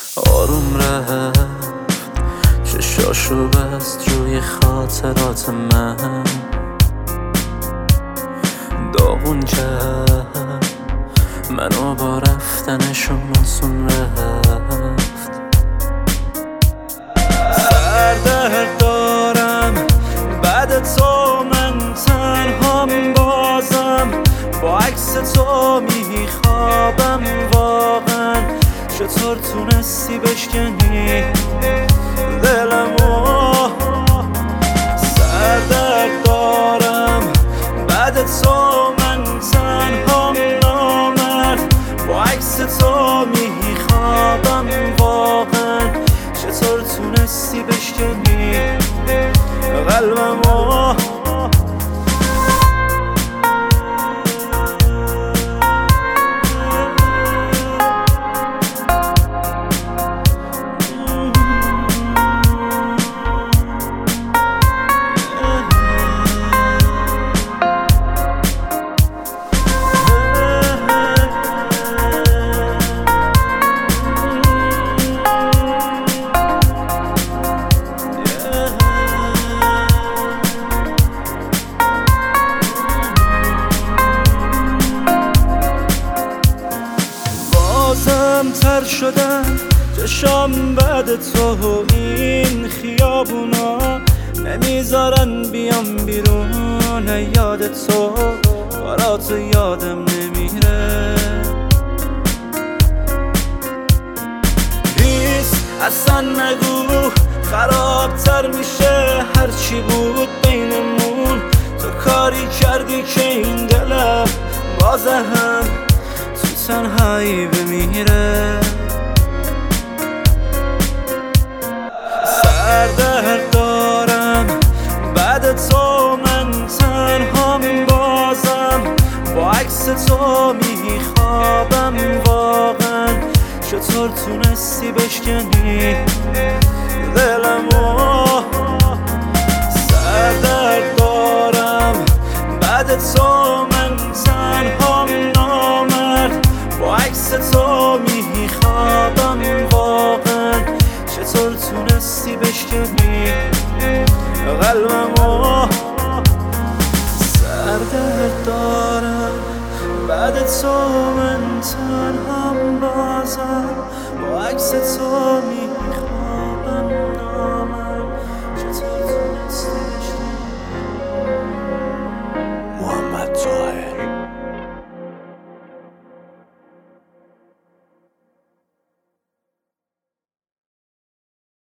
آروم رفت چشاشو بست روی خاطرات من، داغون کرد منو با رفتنشون آسون رفت. سردرد دارم بعد تو، من تنهام بازم، با عکس تو میخوابم واقعا. چطور تونستی بشکنی دلمو؟ سردرد دارم بعد تو، من تنهام نامرد، با عکس تو میخوابم واقعا. چطور تونستی بشکنی قلبمو؟ تر شدن چشام بعد تو، این خیابونا نمیذارن بیام بیرون. یاد تو کارات یادم نمیره، ریس اصلا نگو، خرابتر میشه هرچی بود بینمون. تو کاری کردی که این دلم بازه هم تو تنهایی بمیره. سردرد دارم بعد تو، من تنهام بازم، با عکس تو میخوابم واقعا. چطور تونستی بشکنی دلمو؟ سردرد دارم بعد تو، من تنهام نامرد، با عکس تو میخوابم واقعا. چطور تونستی بشکنی قلبمو؟ سردرد دارم بعد تو، من تنهام بازم، با عکس تو